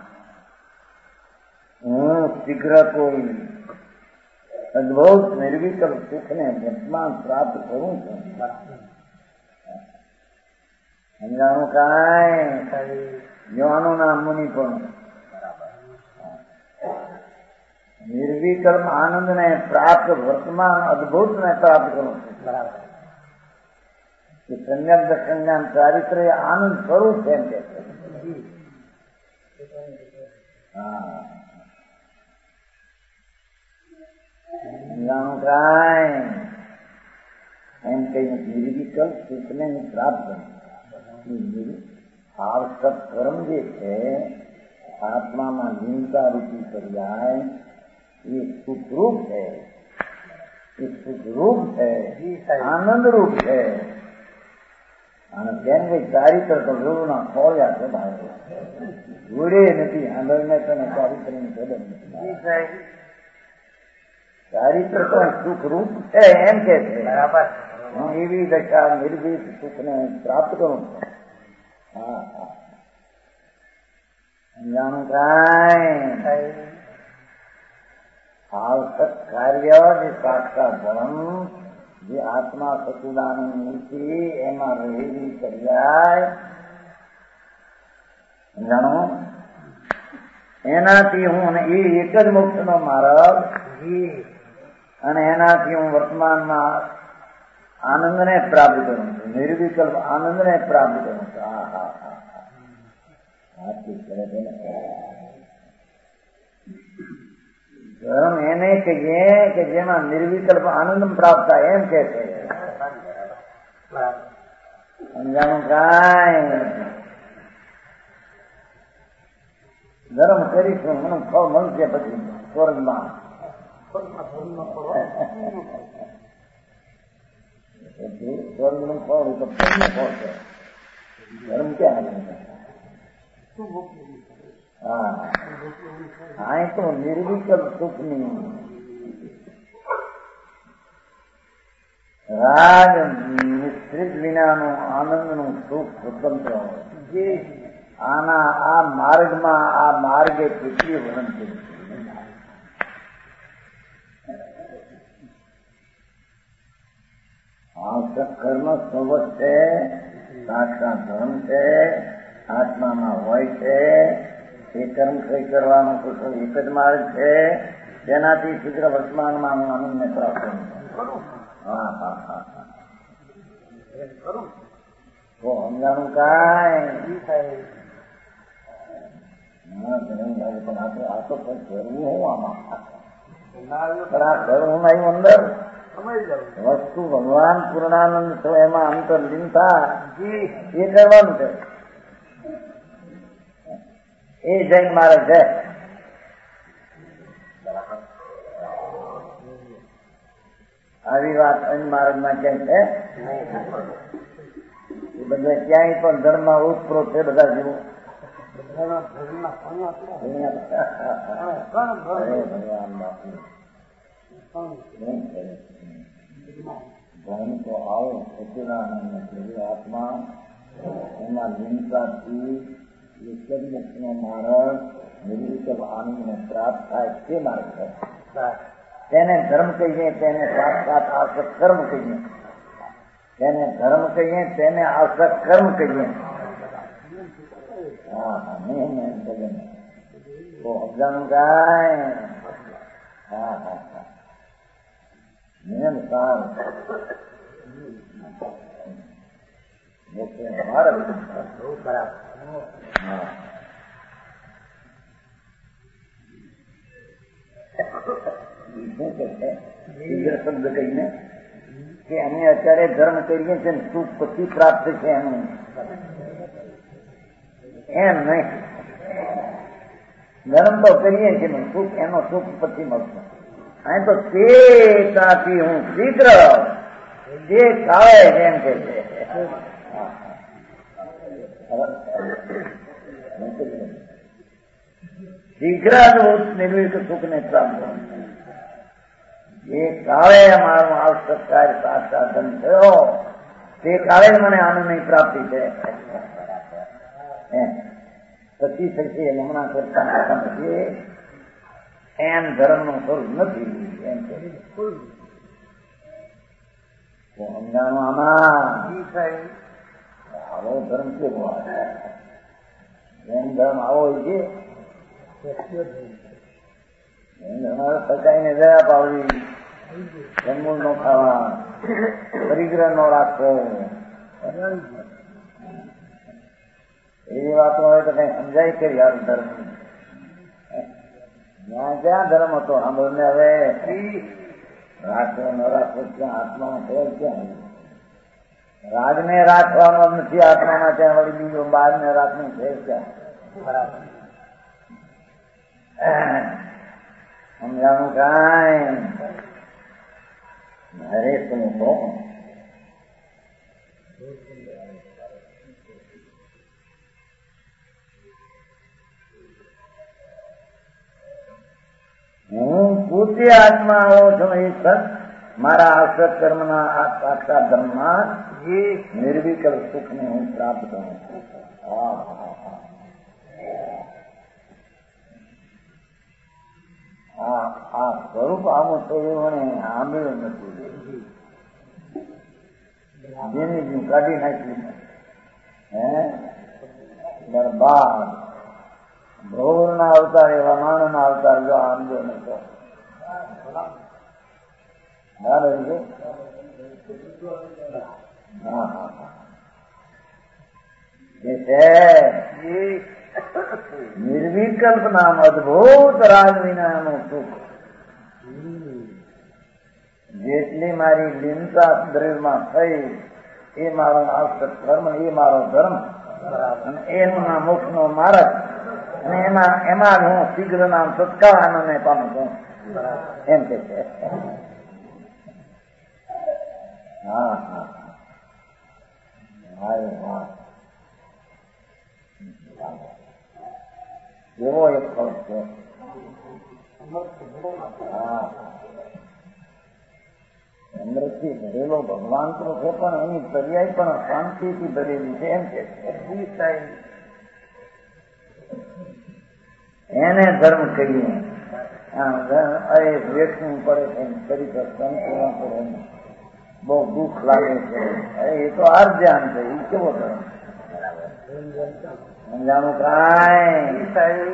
હું શીઘ્ર કોઈ અદભુત નિર્વિકલ્પ સુખને વર્તમાન પ્રાપ્ત કરું છું સમજાણું કાંઈ જ્ઞાનોના મુનિ પણ નિર્વિકલ્પ આનંદને પ્રાપ્ત વર્તમાન અદભુતને પ્રાપ્ત કરું છું બરાબર સમ્યક દર્શન ચારિત્ર આનંદ સ્વરૂપ છે એમ કે જાણું કાંઈ એમ કહીને નિર્વિકલ્પ સુખને પ્રાપ્ત કરું આવશ્યક કર્મ જે છે આત્મામાં લીનતા રૂપી પર્યાય એ સુખરૂપ છે એ સુખરૂપ છે આનંદરૂપ છે અને તેમ કઈ ચારિત્ર તો ગુરુના ખોળ્યા છે ભાઈ ગુડે નથી આંદોલને તને ચારિત્રની કદર નથી ચારિત્ર તો સુખ રૂપ છે એમ કે છે. બરાબર. હું એવી દશા નિર્ભીક સુખને પ્રાપ્ત કરું. હા હા સમજાણું કાંઈ આવશ્યક કાર્ય જે સાક્ષાત ધર્મ જે આત્મા સચિદાનંદ મૂર્તિ એમાં રહેલી કર્યાય સમજાણું એનાથી હું અને એ એક જ મોક્ષનો માર્ગ અને એનાથી હું વર્તમાનમાં આનંદને પ્રાપ્ત કરું છું. નિર્વિકલ્પ આનંદને પ્રાપ્ત કરું છું. હા હા હા ધર્મ એને કહીએ કે જેમાં નિર્વિકલ્પ આનંદ પ્રાપ્ત થાય એમ કે છે. સમજાણું કાંઈ ધર્મ કરીશું મને ફળ મળશે પછી સ્વર્ગમાં. સ્વર્ગનું ફળ તો ફળનું ફળ છે. ધર્મ ક્યાં હા આ તો નિર્વિકલ્પ સુખની રાગ મિશ્રિત વિનાનું આનંદનું સુખ સ્વતંત્ર હોય. આના આ માર્ગમાં આ માર્ગે કેટલી વર્ણન કર્યું. આવશ્યક કર્મ સ્વભાવ છે, સાક્ષાત ધર્મ છે, આત્મામાં હોય છે. એ કર્મ કઈ કરવાનો કુશળ એક જ માર્ગ છે જેનાથી શીઘ્ર વર્તમાનમાં હું આનંદને પ્રાપ્ત કરું. હા હા હા હા તો સમજાણું કાંઈ પણ આ તો કઈ કરવું હું આમાં પણ આ કરવું નહીં અંદર વસ્તુ ભગવાન પૂર્ણાનંદ તો એમાં અંતર્લીનતા એ કરવાનું છે. એ જૈન માર્ગ છે. આવી વાત અન્ય માર્ગમાં ક્યાંય છે એ બધા ક્યાંય પણ ધર્મમાં ઉત્પ્રોત છે. બધા જીવો ધર્મ તો આવો સચિદાનંદ આત્મા એમાં લીનતાથી એક જ મુક્તિનો માર્ગ નિર્વિકલ્પ આનંદને પ્રાપ્ત થાય તે માર્ગ છે. તેને ધર્મ કહીએ તેને સાક્ષાત આવશ્યક કર્મ કહીએ. તેને ધર્મ કહીએ તેને આવશ્યક કર્મ કહીએ. હા હા નહીં તો સમજાણું કાંઈ હા હા હા નિયમ સાર ભારત બરાબર. શબ્દ કહીને કે અમે અત્યારે ધર્મ કરીએ છીએ સુખ પછી પ્રાપ્ત છે એનું એમ નહીં. ધર્મ તો કરીએ છીએ સુખ એનો સુખ પછી મળશે. અહીં તો તેતાથી હું શીઘ્ર જે કાળે એમ કે છે શીઘ્ર નિર્વિક સુખને પ્રાપ્ત એ કાળે મારું આવશ્યક કાર્ય સાક્ષાત્ન થયો તે કાળે જ મને આનંદની પ્રાપ્તિ છે. પછી થશે હમણાં કરતા નથી એમ ધર્મનું સ્વરૂપ નથી એમ સમજાણું. આમાં આવો ધર્મ કેવો આવે એમ ધર્મ આવો છે. સચાઈને જરા પાવડી જમવું નો ખાવા પરિગ્રહ નો રાખવો એવી વાતો હોય તો કઈ સમજાય કે યાર ધર્મ ક્યાં ધર્મ હતો સાંભળને હવે રાખવો ન રાખવો ક્યાં આત્મામાં ફેર ક્યાં રાજને રાખવાનો નથી આત્મામાં ત્યાં વળી બીજો બહારને રાખવું ફેર ક્યાં બરાબર સમજાણું કાંઈ હરેક નું તો હું પૂછ પોતે આત્મા આવો છો એ સત મારા આવશ્યક કર્મના આ સાક્ષાત ધર્મમાં નિર્વિકલ્પ સુખને હું પ્રાપ્ત કરું છું. આ સ્વરૂપ આવું થયું અને સાંભળ્યું નથી. જેની કાઢી નાખી બરબાદ. ભોરના અવતાર એવા માણસના અવતાર જો આમજો નતો. નિર્વિકલ્પ નામ અદભુત રાજ વિનાનું સુખ. જેટલી મારી લીનતા દ્રવ્યમાં થઈ એ મારો આવશ્યક કર્મ, એ મારો ધર્મ અને એનું નામ મોક્ષ નો માર્ગ અને એમાં હું શીઘ્ર નામ સત્કાર આનંદને પામું છું એમ કે છે. હા હા હા એવો એક ફળ છે. અમૃતથી ભરેલો ભગવાન તો છે પણ એની પર્યાય પણ શાંતિથી ભરેલી છે એમ કે એને ધર્મ કહીએ. વેચવું પડે છે કરી પડે, બહુ દુઃખ લાગે છે. એ તો આર્જ્યાન છે. એ કેવો ધર્મ સમજાણું કાંઈ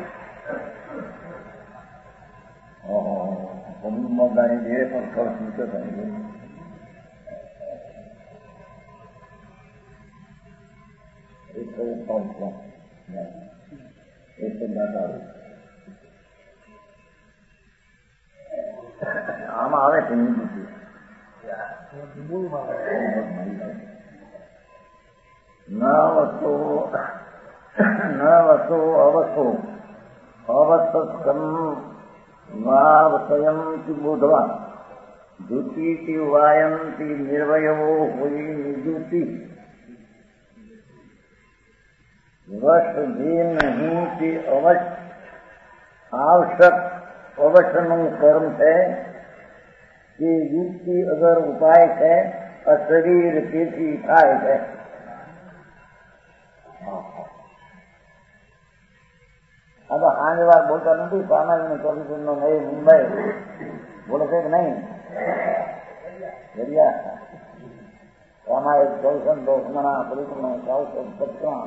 મોગાની ધીરે પણ ખર્ચ નીચો થઈ આમાં આવે છે નવસો અવસો અવસત્સમ વાવસયંતિ બોધવા ધુતીતિ વાયંતિ નિર્વયવો હોઈ નિજુતિ. વશ જે નહીં તે અવશ્ય આવશ્યક અવશ્યનું કર્મ છે. તે યુક્તિ અગર ઉપાય છે અશરીર તેથી થાય છે. આ તો સાંજ વાર બોલતા નથી. સામાન્ય ચોવીસ નો નહીં મુંબઈ બોલે છે કે નહીં દરિયા સામાયિક ચોવીસ દોષમણા પરિક્રમણ 455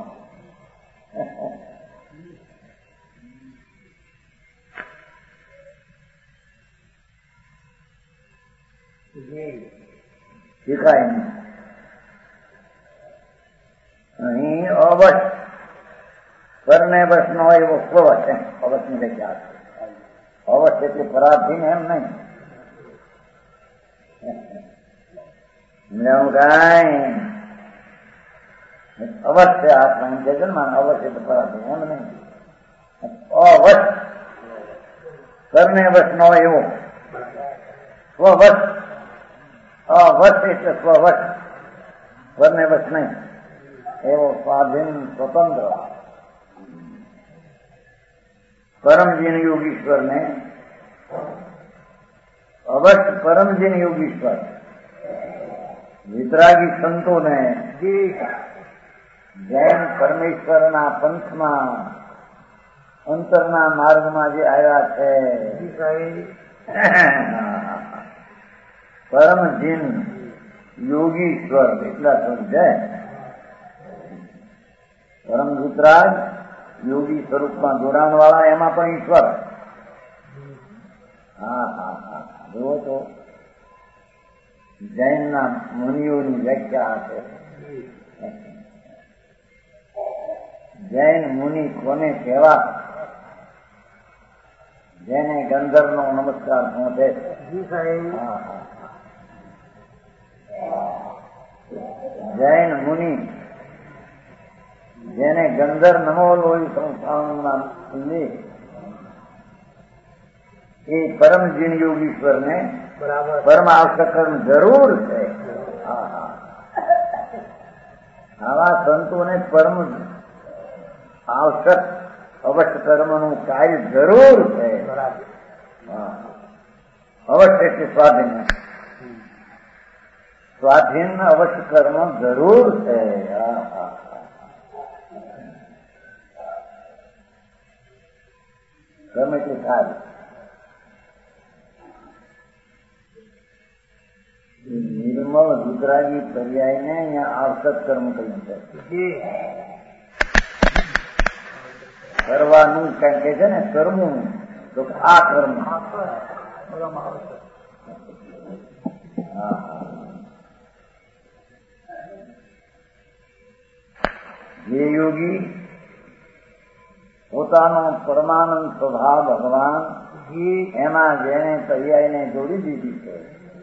શીખાય નહીં. અહીં અવશ્ય કરને બસ નો એવો સ્વવશ છે. અવશ્ય ની જગ્યા અવશ્ય એટલે પરાધીન એમ નહીં. કાંઈ અવશ્ય આત્મા એમ કે છે ને અવશ્ય એટલે પરાધીન એમ નહીં. અવશ્ય કરને બસ નો એવો સ્વવશ. અવશ્ય એટલે સ્વવશ, કરને બસ નહીં એવો સ્વાધીન સ્વતંત્ર પરમજીન યોગીશ્વર ને અવશ્ય પરમજીન યોગીશ્વર વિતરાગી સંતો ને જૈન પરમેશ્વરના પંથમાં અંતરના માર્ગમાં જે આવ્યા છે પરમજીન યોગીશ્વર એટલા સમજાય. પરમ વિતરાગ યોગી સ્વરૂપમાં જોડાણ વાળા એમાં પણ ઈશ્વર. હા હા હા જુઓ તો જૈનના મુનિઓની વ્યાખ્યા છે. જૈન મુનિ કોને કહેવા? જેને ગંધર્વનો નમસ્કાર પહોંચે. જૈન મુનિ જેને ગંધર નમો લોહી સંસ્થાનના એ પરમજીન યોગીશ્વર ને પરમ આવશ્યક કર્મ જરૂર છે. આવા સંતોને પરમ આવશ્યક અવશ્ય કર્મનું કાર્ય જરૂર છે. अवश्य के स्वाधीन है। स्वाधीन अवश्य करना जरूर है। ગમે તે થાય નિર્મળ વિતરાગી પર્યાયને અહીંયા આવસત કર્મ કહ્યું છે. કરવાનું કઈ કે છે ને, કરવું તો આ કર્મ. જે યોગી પોતાનો પરમાનંદ સ્વભાવ ભગવાન એના જેને પર્યાયને જોડી દીધી છે,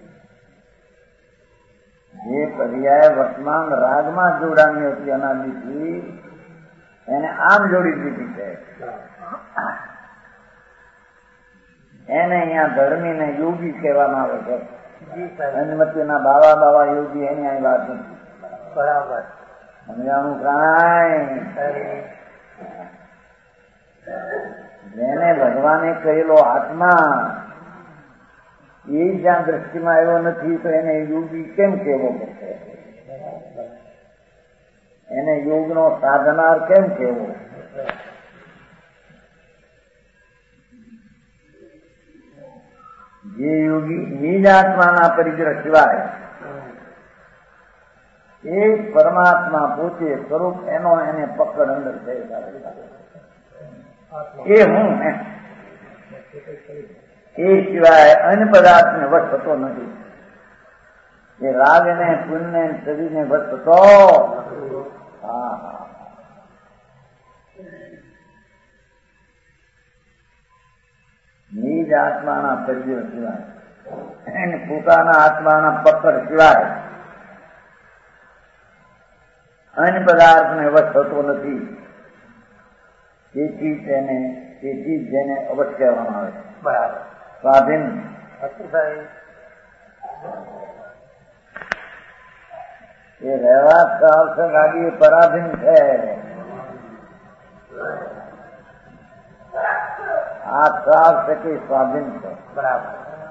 જે પર્યાય વર્તમાન રાગમાં જોડાણી હતી અનાદિથી, એને આમ જોડી દીધી છે. એને અહીંયા ધર્મીને યોગી કહેવામાં આવે છે. અનુમતિના બાવા યોગી એની અહીં વાત નથી. બરાબર સમજાણું કાંઈ? જેને ભગવાને કહેલો આત્મા એ જ્યાં દ્રષ્ટિમાં આવ્યો નથી તો એને યોગી કેમ કહેવો પડશે? એને યોગનો સાધનાર કેમ કહેવો? જે યોગી નિજ આત્માના પરિગ્રહ સિવાય એ પરમાત્મા પોતે સ્વરૂપ એનો એને પકડ અંદર છે, એ હું એ સિવાય અન્ય પદાર્થને વશ થતો નથી. એ રાગને પુણ્યને શરીરને વશ થતો. નિજ આત્માના પરિગ્રહ સિવાય, એને પોતાના આત્માના પકડ સિવાય અન્ય પદાર્થને વશ થતો નથી. તેથી જેને અવશ્ય કહેવામાં આવે છે. બરાબર સ્વાધીન. એ રહેવા આવશે ગાડી પરાધીન છે. આ સાર છે કે સ્વાધીન છે. બરાબર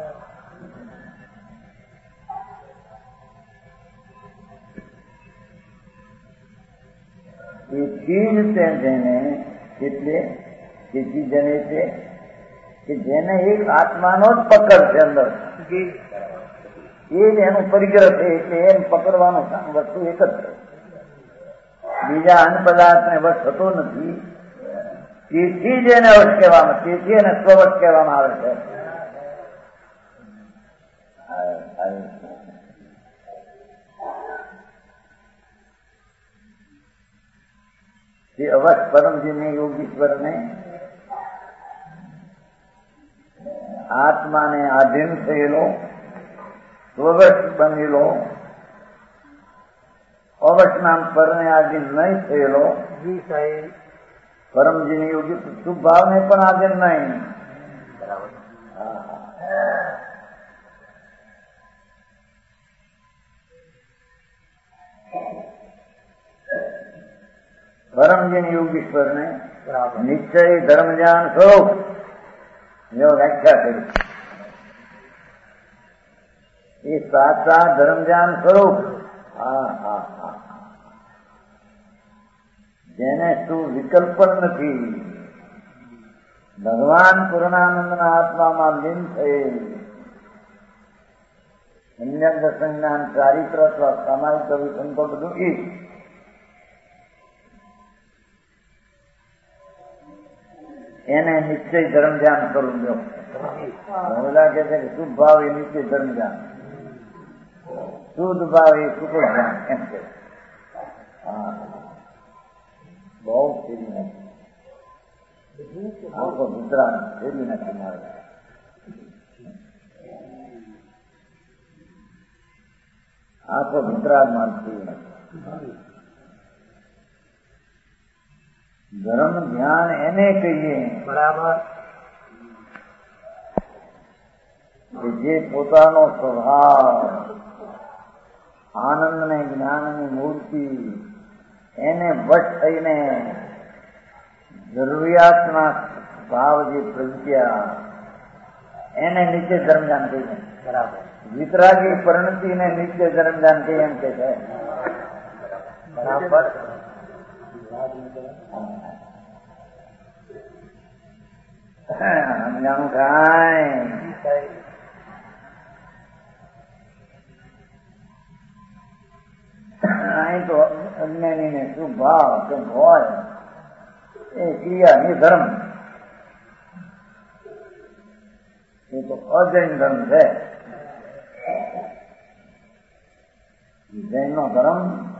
તેથી જ તેને એટલે તેથી જને છે કે જેને એક આત્માનો જ પકડ છે અંદર, એ જ એનું પરિગ્રહ છે. એટલે એમ પકડવાનું વસ્તુ એક જ છે, બીજા અન્ય પદાર્થને વશ થતો નથી. તેથી જ એને વશ કહેવામાં, તેથી એને સ્વવશ કહેવામાં આવે છે. જે અવશ્ય પરમજીને યોગીશ્વરને આત્માને આધીન થયેલો, સ્વવશ બનેલો, અવશ્યના પરને આધીન નહીં થયેલો પરમજીને યોગી શુભ ભાવને પણ આધીન નહીં. પરમજીન યોગીશ્વરને નિશ્ચય ધર્મ જ્ઞાન સ્વરૂપ જો વ્યાખ્યા કરી. એ સાચા ધર્મ જ્ઞાન સ્વરૂપ, જેને શું વિકલ્પ નથી, ભગવાન પૂર્ણાનંદના આત્મામાં લીન થઈ અન્ય દર્શન જ્ઞાન ચારિત્ર અથવા સામાયિક સંતો બધું એ એને નિશ્ચય ધર્મ ધ્યાન કરવું જો. બધા કહે છે કે શુભ ભાવ એ નિશ્ચય ધર્મ ધ્યાન, શુદ્ધ ભાવ એ સુખ ધ્યાન, એમ કે બહુ ફેરી નથી. આખો ગુજરાત ફેરી નથી મારે. આખો ગુજરાતમાં ફેરી નથી. ધર્મ ધ્યાન એને કહીએ બરાબર કે જે પોતાનો સ્વભાવ આનંદ ને જ્ઞાનની મૂર્તિ એને વશ થઈને જરૂરિયાતના ભાવ જે પ્રજ્ઞા એને નીચે ધર્મદાન કહીએ. બરાબર. વિતરાગી પરિણતિ ને નીચે ધર્મદાન કહીએ એમ કે છે. બરાબર. સમજાણું કાંઈ અહીં તો અજ્ઞાની ને શું ભાવ કેમ હોય એ ક્રિયા નિધર્મ, એ તો અજૈન ધર્મ છે. જૈન નો ધર્મ,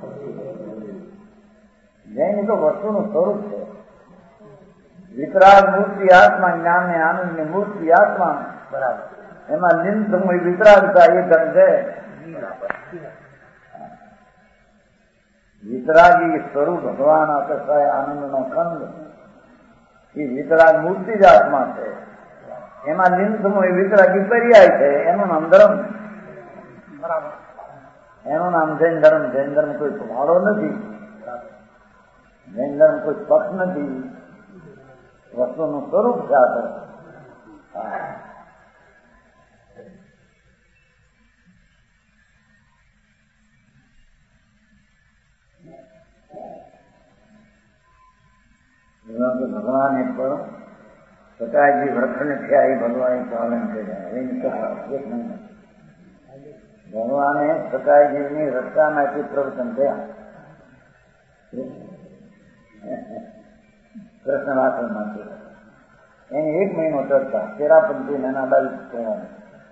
જૈન તો વસ્તુનું સ્વરૂપ છે. વિતરાગ મૂર્તિ આત્મા, જ્ઞાન ને આનંદ ની મૂર્તિ આત્મા. બરાબર. એમાં નિંદમય વિતરાગતા એ ધર્મ છે. વિતરાગી સ્વરૂપ ભગવાન અતસાય આનંદ નો ખંડ, એ વિતરાગ મૂર્તિ જ આત્મા છે. એમાં નિંદમય વિતરાગી પર્યાય છે. એનું નામ ધર્મ. બરાબર. એનું નામ જૈન ધર્મ. જૈન ધર્મ કોઈ ભાડો નથી, જૈન ધર્મ કોઈ પક્ષ નથી, વસ્તુનું સ્વરૂપ છે આ ધર્મ. ભગવાન એક સકાયજી વ્રતને થયા એ ભગવાન પાલન કર્યા. એની કથા એક મહિનો ભગવાને સકાયજીની રસ્તામાંથી પ્રવચન થયા. કૃષ્ણ વાસણમાંથી એની એક મહિનો ચર્ચા. તેરાપંથી નાના બાવીસ કહેવાનું.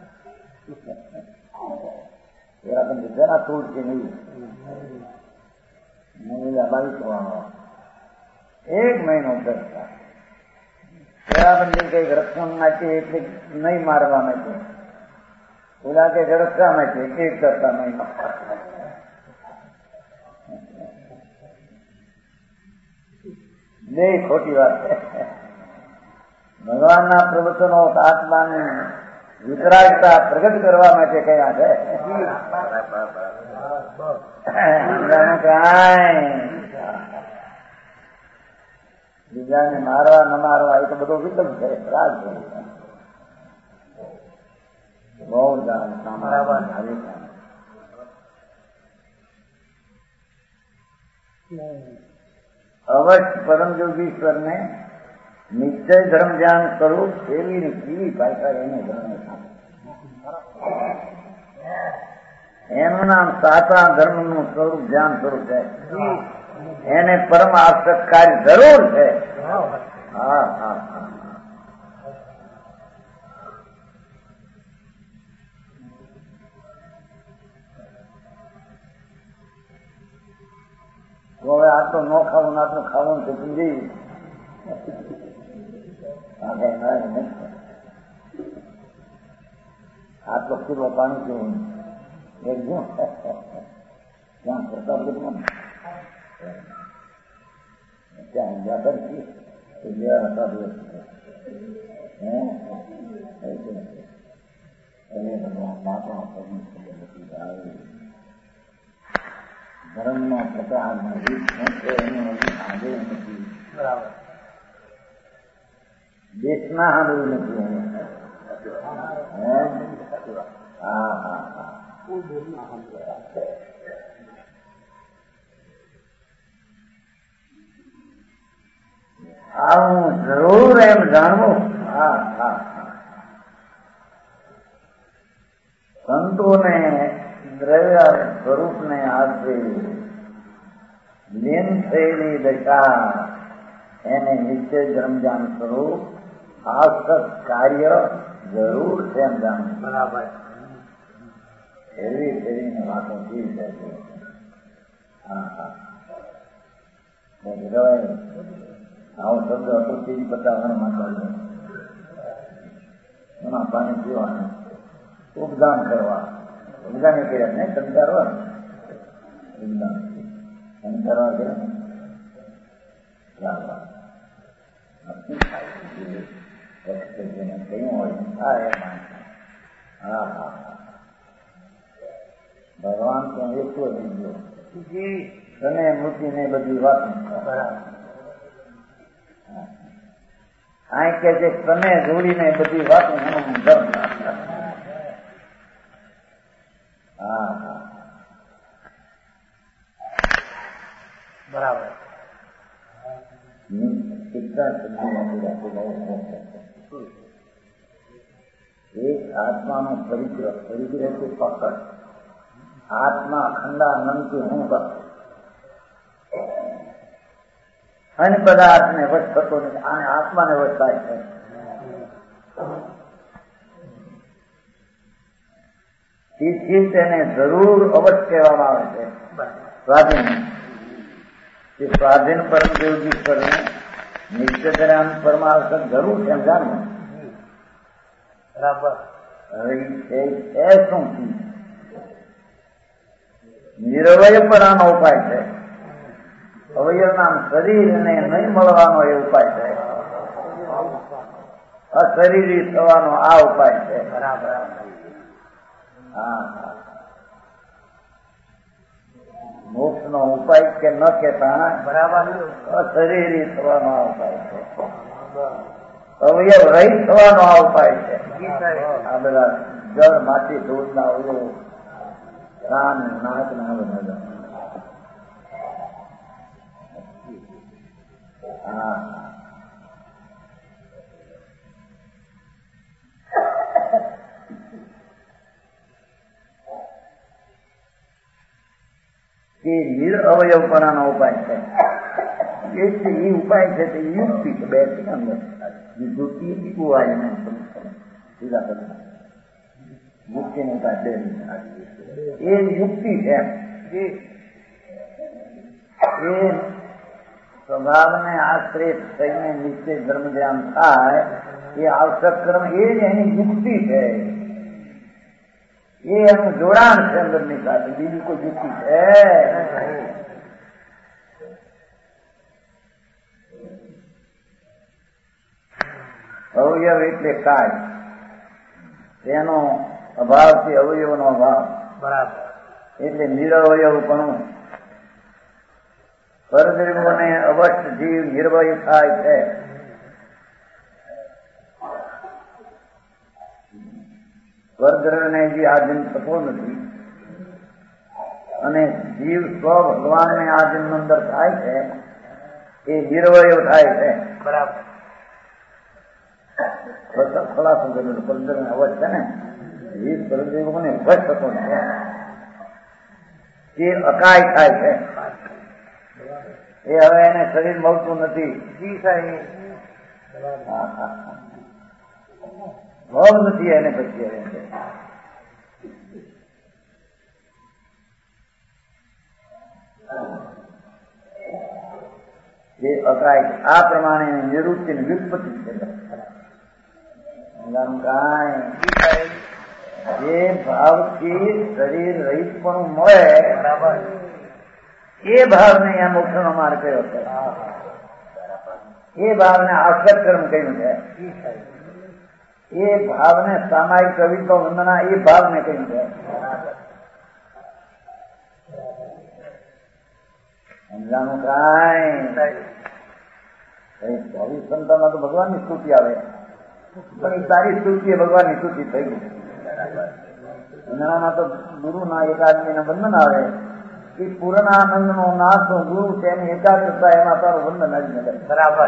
તેરાપંથી તેના તૂટ કે નહીં, 22 કહેવાનો. એક મહિનો ચર્ચા. તેરાપંથી કઈક રક્ષણ નાખી એટલે નહીં મારવા માટે, ઓલા કે રક્ષા માટે એક ચર્ચા નહીં. બે ખોટી વાત છે. ભગવાનના પ્રવચનો આત્માને વિતરાગતા પ્રગટ કરવા માટે કયા છે. બીજાને મારવા ન મારવા એ તો બધો વિકલ્પ છે. રાગ છે. બહુ અવશ્ય પરમ યોગીશ્વરને નિશ્ચય ધર્મ ધ્યાન કરવું કેવી કેવી ભાષા એને ધર્મ. એનું નામ સાચા ધર્મનું સ્વરૂપ ધ્યાન સ્વરૂપ છે. એને પરમ આસક્તકારી જરૂર છે. હા હા હા. હવે આટલું ન ખાવું આટલું ખાવાનું તો સમજી આટલો કિલો પાણી પીવું એકદમ ત્યાં પ્રતાપ ત્યાં જતા ધર્મનો પ્રકાર રીત શું છે એનું આજે નથી. બરાબર. દેશના સાંભળ્યું નથી. હા હા હા. આવું જરૂર એમ જાણવું. હા હા હા. સંતોને દ્રવ્ય સ્વરૂપને આશરે લીન થયેલી દશા એને નિશ્ચય ધર્મજાન સ્વરૂપ આસક્ત કાર્ય જરૂર છે એમ જાણવું. બરાબર. એવી કરીને વાતો થઈ જાય. હા હા. આવો શબ્દ હતો તેજી 50 માં એમાં પાણી પીવાનું, ઉપદાન કરવા. ઉપદાન કર્યા ને સંસ્કારવા, ઉપદાન સંસ્કારવા કર્યા. કયું હોય થાય એમાં. હા હા હા. ભગવાન તો એટલો જ ગયો તને મૂકીને બધી વાત. આ કે છે તમે જોડીને બધી વાતો ધર્મ. હા
બરાબર.
એક આત્માનો પરિગ્રહ છે પકડ. આત્મા અખંડાનંદથી હું કર અને પદાર્થને વશ થતો નથી. આને આત્માને વશ થાય છે. તેથી તેને જરૂર અવશ્ય કહેવામાં આવે છે સ્વાધીન. સ્વાધીન પરમદેવજીશ્વરને નિત્યધરામ પરમાર્થ જરૂર છે એમ જાણવું.
બરાબર.
હવે એ શું છે? નિરવયપણાનો ઉપાય છે. અવયવના શરીરને નહીં મળવાનો એ ઉપાય છે. અશરીરી થવાનો આ ઉપાય છે.
બરાબર.
હા, મોક્ષ નો ઉપાય કે ન કેતા
બરાબર.
અશરીરી થવાનો આ ઉપાય છે. અવયવ રહિત થવાનો આ ઉપાય છે. આ બધા જળ માટી ધૂળ ના અવયવો કાન નાક ના બધા. હા, એ નિરઅવયવપણાનો ઉપાય છે. એ ઉપાય છે તે યુક્તિ છે. બે અંદર યુક્તિ ઉપાય સીધા કરતા યુક્તિ નો ઉપાય બે એ યુક્તિ છે. એ સ્વભાવને આશ્રિત થઈને નિશ્ચય ધર્મ ધ્યાન થાય એ આવશ્યક કર્મ એ જ એની યુક્તિ છે. એ એનું જોડાણ છે અંદરની સાથે. બીજું કોઈ યુક્તિ છે. અવયવ એટલે કાય. તેનો અભાવ છે અવયવનો અભાવ.
બરાબર.
એટલે નિરવયવપણું. પરદ્રવ્યોને અવશ્ય જીવ નિર્વય થાય છે. પરદ્રવ્યને જે આધીન થતો નથી અને જીવ સ્વ ભગવાનને આધીન અંદર થાય છે એ નિર્વય થાય છે.
બરાબર.
ખલાસો કરેલું પરદ્રવ્ય અવશ્ય છે ને એ પરદ્રવ્યોને વશ થતો છે એ અકાય થાય છે. એ હવે એને શરીર મળતું નથી. ભાવ નથી એને પછી એ અકાય. આ પ્રમાણે નિવૃત્તિ વ્યુત્પત્તિ છે. જે ભાવથી શરીર રહિત પણ મળે એ ભાવને અહીંયા મોક્ષનો માર્ગ કયો છે. એ ભાવને આશ્રત કર્મ કહ્યું છે. એ ભાવને સામાયિક કવિત્વ વંદના એ ભાવને કહ્યું છે. સમજાનું કાંઈ ચોવીસ સંતામાં તો ભગવાનની સ્તુતિ આવે પણ એ સારી સ્તુતિ એ ભગવાનની સ્તુતિ થઈ ગઈ. વંદનામાં તો ગુરુના એકાદમીના વંદન આવે. એ પૂર્ણાનંદ નો નાથ ગુરુ છે એની એકાગ્રતા એમાં તારું વંદન આવી નથી.
બરાબર.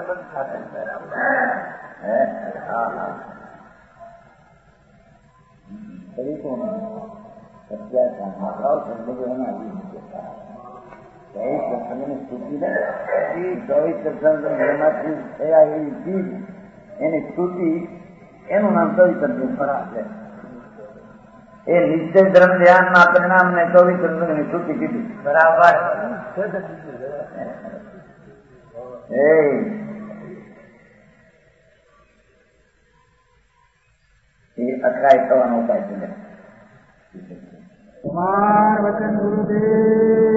એની સ્તુતિ એનું નામ ચરિત્ર છે. એ નિશ્ચય ધર્મ ધ્યાન ના પરિણામ ને ચરિત્ર ની સ્તુતિ કીધી.
બરાબર.
એ અકરાય થવાનો ઉપાય છે.
કુમાર વચન ગુરુદેવ